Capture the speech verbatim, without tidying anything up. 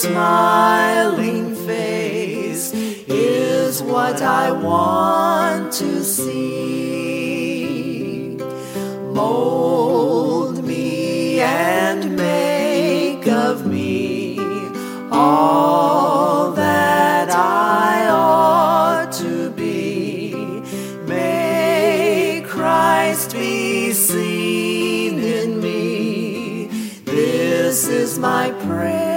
smiling face is what I want to see. Mold me and make of me all that I ought to be. May Christ be seen in me. This is my prayer.